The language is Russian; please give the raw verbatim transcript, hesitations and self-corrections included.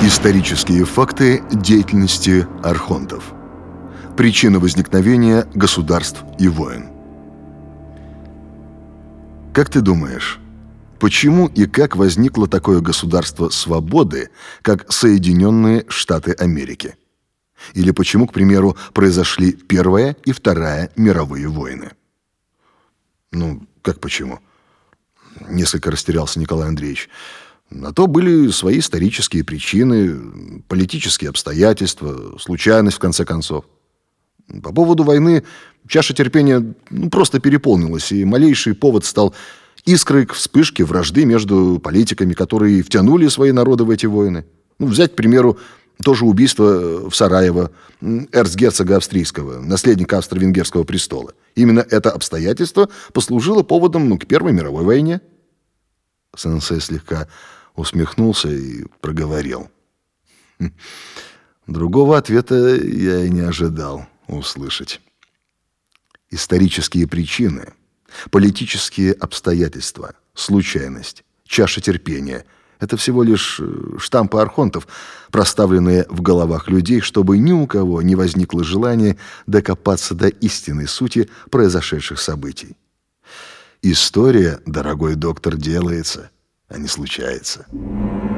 Исторические факты деятельности архонтов. Причина возникновения государств и войн. Как ты думаешь, почему и как возникло такое государство свободы, как Соединенные Штаты Америки? Или почему, к примеру, произошли Первая и Вторая мировые войны? Ну, как почему? Несколько растерялся Николай Андреевич. На то были свои исторические причины, политические обстоятельства, случайность, в конце концов. По поводу войны чаша терпения ну, просто переполнилась, и малейший повод стал искрой к вспышке вражды между политиками, которые втянули свои народы в эти войны. Ну, взять, к примеру, тоже убийство в Сараево эрцгерцога австрийского, наследника австро-венгерского престола. Именно это обстоятельство послужило поводом ну, к Первой мировой войне. Сенсей слегка усмехнулся и проговорил. Другого ответа я и не ожидал услышать. Исторические причины, политические обстоятельства, случайность, чаша терпения – это всего лишь штампы архонтов, проставленные в головах людей, чтобы ни у кого не возникло желания докопаться до истинной сути произошедших событий. История, дорогой доктор, делается, а не случается.